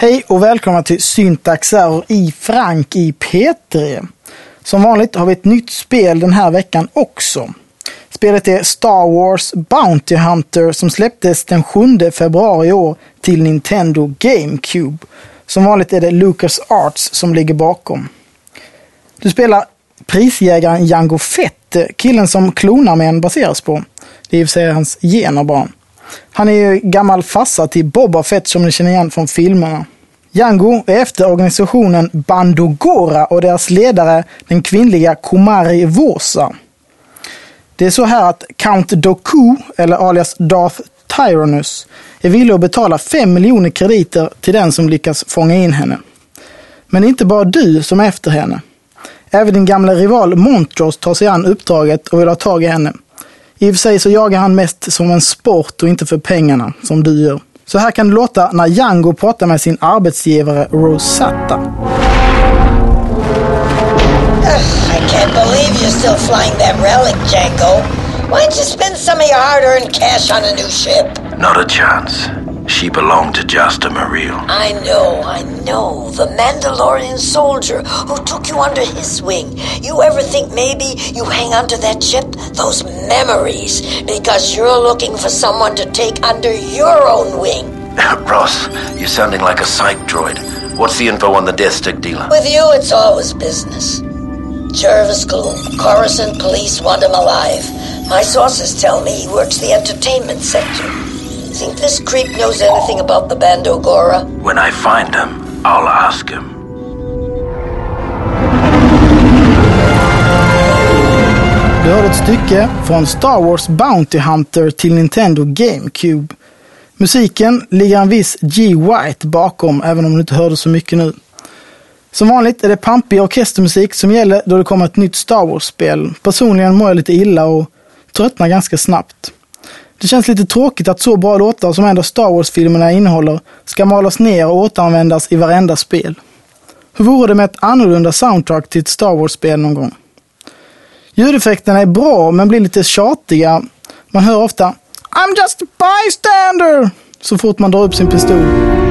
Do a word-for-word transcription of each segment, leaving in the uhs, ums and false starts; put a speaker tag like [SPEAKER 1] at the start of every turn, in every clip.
[SPEAKER 1] Hej och välkomna till Syntax Error i Frank i P tre. Som vanligt har vi ett nytt spel den här veckan också. Spelet är Star Wars Bounty Hunter som släpptes den sjunde februari i år till Nintendo GameCube. Som vanligt är det LucasArts som ligger bakom. Du spelar prisjägaren Jango Fett, killen som Klonarmén baseras på. Det är i och för sig hans gener bara. Han är ju gammal farsa till Boba Fett som ni känner igen från filmerna. Jango är efter organisationen Bando Gora och deras ledare den kvinnliga Komari Vosa. Det är så här att Count Dooku, eller alias Darth Tyrannus, är villig att betala fem miljoner krediter till den som lyckas fånga in henne. Men det är inte bara du som är efter henne. Även din gamla rival Montrose tar sig an uppdraget och vill ha tag i henne. I och för sig så jagar han mest som en sport och inte för pengarna, som du gör. Så här kan det låta när Jango pratar med sin arbetsgivare Rosetta.
[SPEAKER 2] I can't believe you're still flying that relic, Jango. Why don't you spend some of your hard-earned cash on a new ship?
[SPEAKER 3] Not a chance. She belonged to Justa Mareel.
[SPEAKER 2] I know, I know. The Mandalorian soldier who took you under his wing. You ever think maybe you hang onto that ship? Those memories. Because you're looking for someone to take under your own wing.
[SPEAKER 3] Ross, you're sounding like a psych droid. What's the info on the death stick dealer?
[SPEAKER 2] With you, it's always business. Jervis Gloom, Coruscant police want him alive. My sources tell me he works the entertainment sector. Think this creep knows anything about the Bando Gora?
[SPEAKER 3] When I find him, I'll ask him.
[SPEAKER 1] Du hörde ett stycke från Star Wars Bounty Hunter till Nintendo GameCube. Musiken ligger en viss G. White bakom, även om du inte hörde så mycket nu. Som vanligt är det pampig orkestermusik som gäller då det kommer ett nytt Star Wars-spel. Personligen mår jag lite illa och tröttnar ganska snabbt. Det känns lite tråkigt att så bra låtar som ändå Star Wars-filmerna innehåller ska malas ner och återanvändas i varenda spel. Hur vore det med ett annorlunda soundtrack till ett Star Wars-spel någon gång? Ljudeffekterna är bra men blir lite tjatiga. Man hör ofta I'm just a bystander så fort man drar upp sin pistol.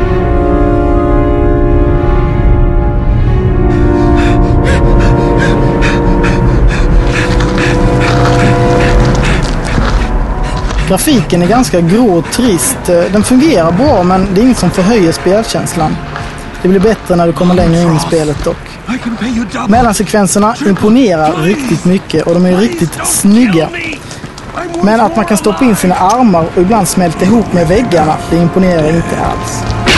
[SPEAKER 1] Grafiken är ganska grå och trist. Den fungerar bra men det är inget som förhöjer spelkänslan. Det blir bättre när du kommer längre in i spelet dock. Mellansekvenserna imponerar riktigt mycket och de är riktigt snygga. Men att man kan stoppa in sina armar och ibland smälta ihop med väggarna, det imponerar inte alls.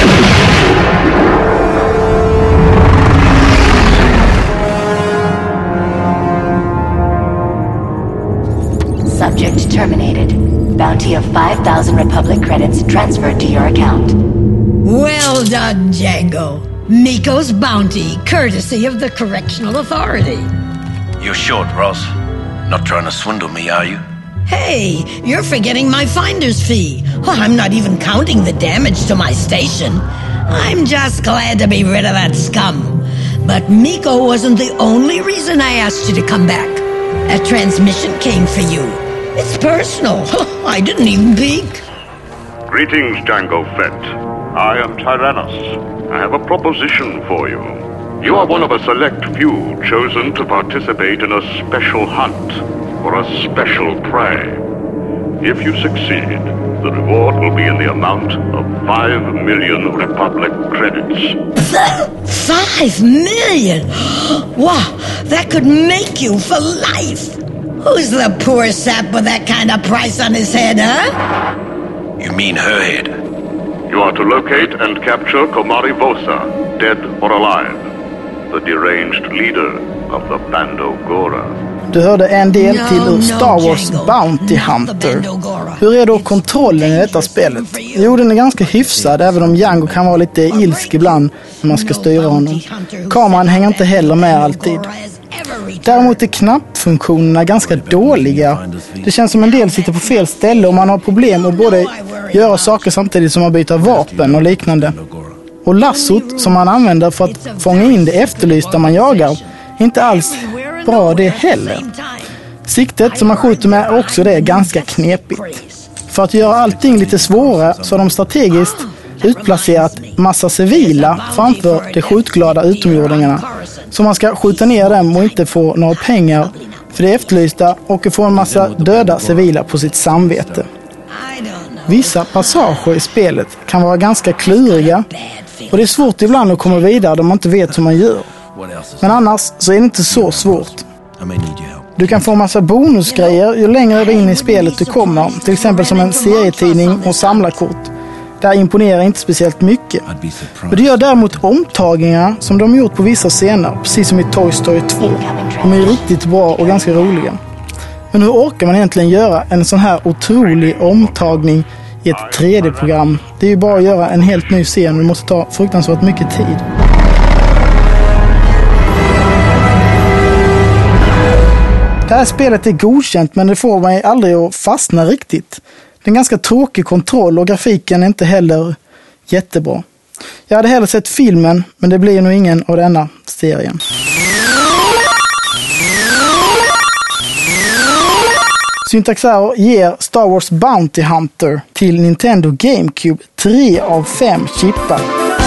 [SPEAKER 4] Subject terminated. Bounty of five thousand Republic credits transferred to your account.
[SPEAKER 5] Well done, Jango. Miko's bounty, courtesy of the Correctional Authority.
[SPEAKER 3] You're short, Ross. Not trying to swindle me, are you?
[SPEAKER 5] Hey, you're forgetting my finder's fee. Oh, I'm not even counting the damage to my station. I'm just glad to be rid of that scum. But Miko wasn't the only reason I asked you to come back. A transmission came for you. It's personal. I didn't even peek.
[SPEAKER 6] Greetings, Jango Fett. I am Tyrannus. I have a proposition for you. You are one of a select few chosen to participate in a special hunt for a special prey. If you succeed, the reward will be in the amount of five million Republic credits.
[SPEAKER 5] Five million? Wow, that could make you for life. Who's the poor sap with that kind of price on his head, huh?
[SPEAKER 3] You mean her head?
[SPEAKER 6] You are to locate and capture Komari Vosa, dead or alive, the deranged leader of the Bando Gora.
[SPEAKER 1] Du hörde en del till ur Star Wars Bounty Hunter. Hur är då kontrollen i detta spelet? Jo, den är ganska hyfsad, även om Jango kan vara lite ilsk ibland när man ska styra honom. Kameran hänger inte heller med alltid. Däremot är knappfunktionerna ganska dåliga. Det känns som en del sitter på fel ställe och man har problem att både göra saker samtidigt som man byter vapen och liknande. Och lassot som man använder för att fånga in det efterlysta man jagar är inte alls bra det heller. Siktet som man skjuter med är också det ganska knepigt. För att göra allting lite svårare så har de strategiskt utplacerat massa civila framför de skjutglada utomjordingarna. Så man ska skjuta ner dem och inte få några pengar för det efterlysta och få en massa döda civila på sitt samvete. Vissa passager i spelet kan vara ganska kluriga och det är svårt ibland att komma vidare då man inte vet hur man gör. Men annars så är det inte så svårt. Du kan få en massa bonusgrejer ju längre in i spelet du kommer, till exempel som en serietidning och samlarkort. Det här imponerar inte speciellt mycket. Men det gör däremot omtagningar som de har gjort på vissa scener, precis som i Toy Story två. De är riktigt bra och ganska roliga. Men hur orkar man egentligen göra en sån här otrolig omtagning i ett tre D-program? Det är ju bara att göra en helt ny scen, det måste ta fruktansvärt mycket tid. Det här spelet är godkänt men det får mig aldrig att fastna riktigt. Det är en ganska tråkig kontroll och grafiken är inte heller jättebra. Jag hade hellre sett filmen men det blir nog ingen av denna serien. Syntax Error ger Star Wars Bounty Hunter till Nintendo GameCube tre av fem chippar.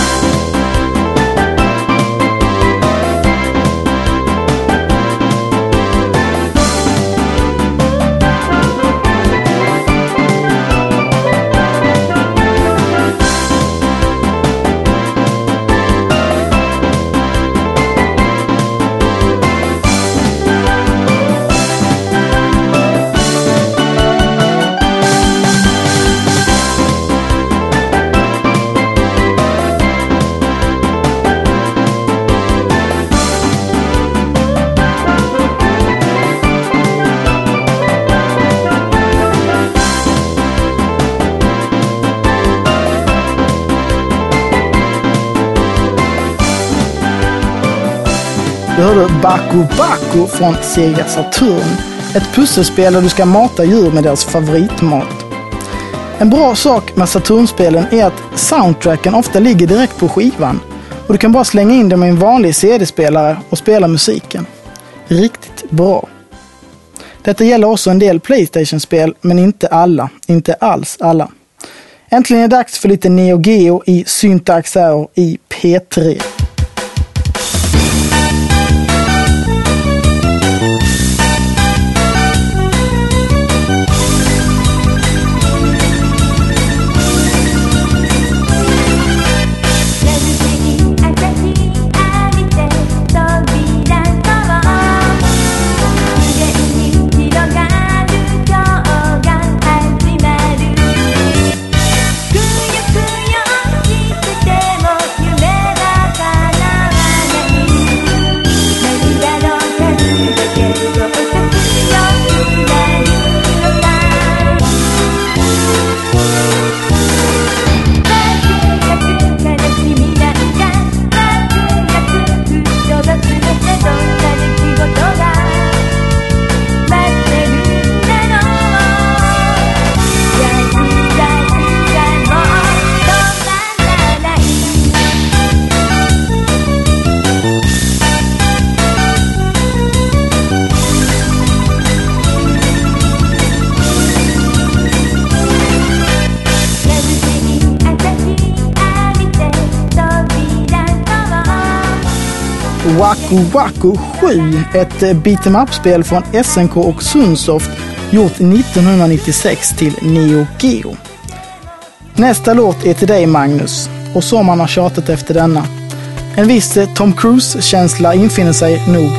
[SPEAKER 1] Du hörde Baku Baku från Sega Saturn. Ett pusselspel där du ska mata djur med deras favoritmat. En bra sak med Saturnspelen är att soundtracken ofta ligger direkt på skivan. Och du kan bara slänga in dem i en vanlig C D-spelare och spela musiken. Riktigt bra. Detta gäller också en del PlayStation-spel, men inte alla. Inte alls alla. Äntligen är det dags för lite Neo Geo i Syntax Error i P tre. Waku Waku sju, ett beat'em up-spel från S N K och Sunsoft gjort nittonhundranittiosex till Neo Geo. Nästa låt är till dig, Magnus, och som man har tjatat efter denna. En viss Tom Cruise-känsla infinner sig nog.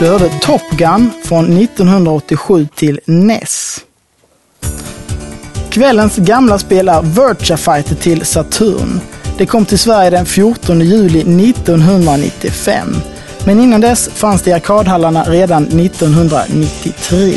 [SPEAKER 1] Du hörde Top Gun från nittonhundraåttiosju till N E S. Kvällens gamla spel är Virtua Fighter till Saturn. Det kom till Sverige den fjortonde juli nittonhundranittiofem. Men innan dess fanns det i arkadhallarna redan nittonhundranittiotre.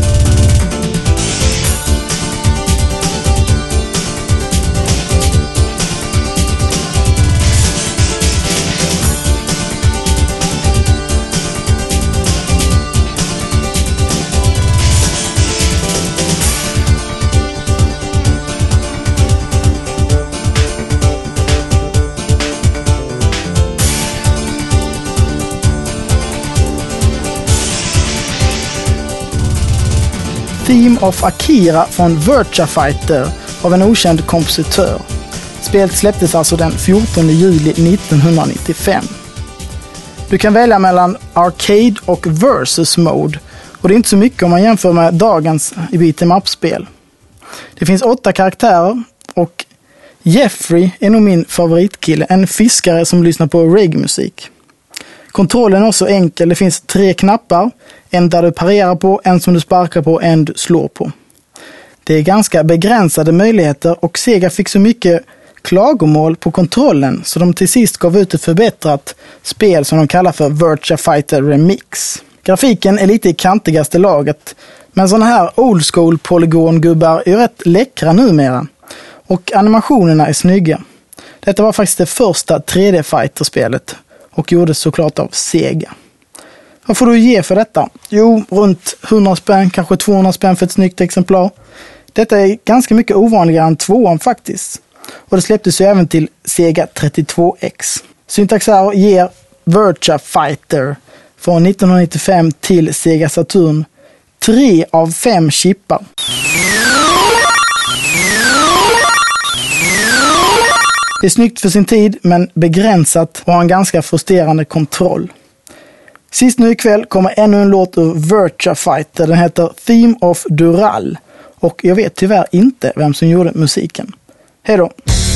[SPEAKER 1] Theme of Akira från Virtua Fighter av en okänd kompositör. Spelet släpptes alltså den fjortonde juli nittonhundranittiofem. Du kan välja mellan Arcade och Versus Mode, och det är inte så mycket om man jämför med dagens beat'em up-spel. Det finns åtta karaktärer och Jeffrey är nog min favoritkille, en fiskare som lyssnar på reggae-musik. Kontrollen är också enkel, det finns tre knappar, en där du parerar på, en som du sparkar på, en du slår på. Det är ganska begränsade möjligheter och Sega fick så mycket klagomål på kontrollen så de till sist gav ut ett förbättrat spel som de kallar för Virtua Fighter Remix. Grafiken är lite i kantigaste laget, men sådana här old school polygongubbar är rätt läckra numera och animationerna är snygga. Detta var faktiskt det första tre D-fighter-spelet och gjordes såklart av Sega. Vad får du ge för detta? Jo, runt hundra spänn, kanske tvåhundra spänn för ett snyggt exemplar. Detta är ganska mycket ovanligare än tvåan faktiskt. Och det släpptes ju även till Sega trettiotvå X. Syntaxar ger Virtua Fighter från nittonhundranittiofem till Sega Saturn tre av fem chippar. Det är snyggt för sin tid men begränsat och har en ganska frustrerande kontroll. Sist nu ikväll kommer ännu en låt ur Virtua Fighter. Den heter Theme of Dural och jag vet tyvärr inte vem som gjorde musiken. Hej då!